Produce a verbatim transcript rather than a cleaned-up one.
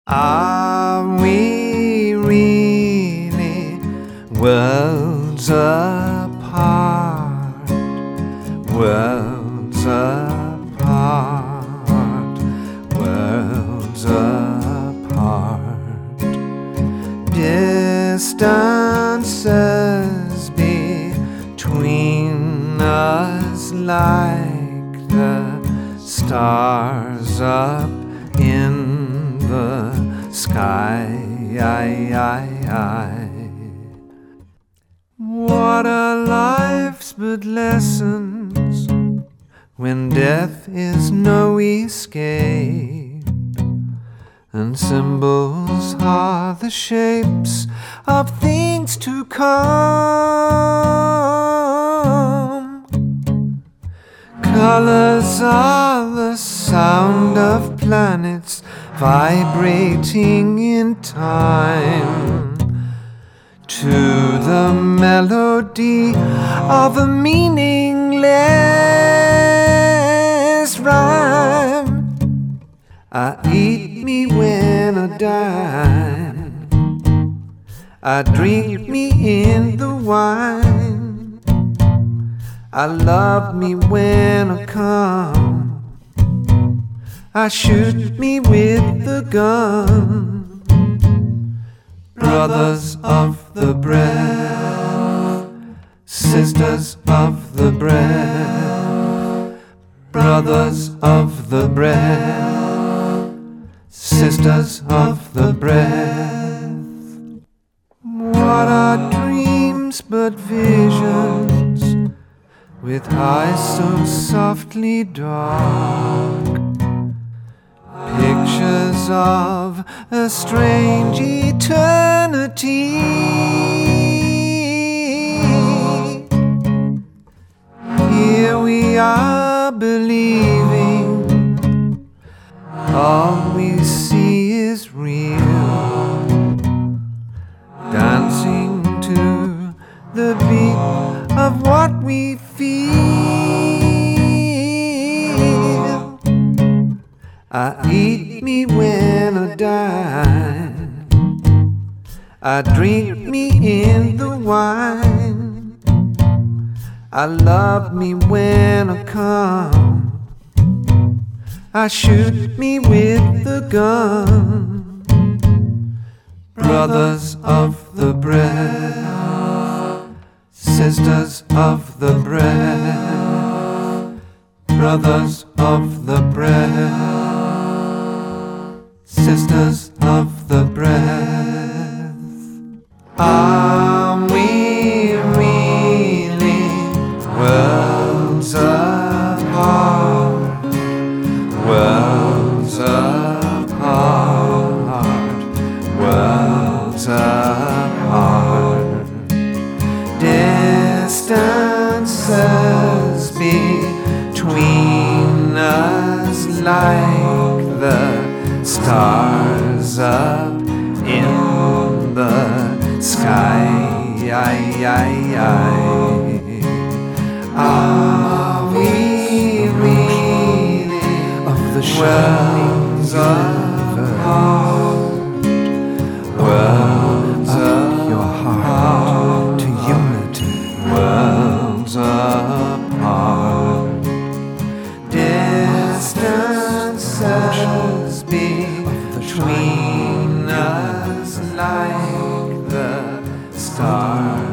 Are we really worlds apart? Worlds apart, worlds apart. Distances between us like the stars up in the sky. What are life's but lessons when death is no escape, and symbols are the shapes of things to come. Colors are the sound of planets vibrating in time to the melody of a meaningless rhyme. I eat me when I dine, I drink me in the wine, I love me when I come, I shoot me with the gun. Brothers of the breath, sisters of the breath, brothers of the breath, sisters of the breath. What are dreams but visions with eyes so softly dark? Pictures of a strange eternity. Here we are believing all we see is real, dancing to the beat of what we feel. I eat me when I dine, I drink me in the wine, I love me when I come, I shoot me with the gun. Brothers of the breath, sisters of the breath, brothers of the breath, sisters of the breath. Are we really worlds apart? Worlds apart, worlds apart. Distances between us like the stars up in the sky. Are we really of the worlds apart? Worlds apart, your heart to unity. Worlds apart. Distances between us like the stars.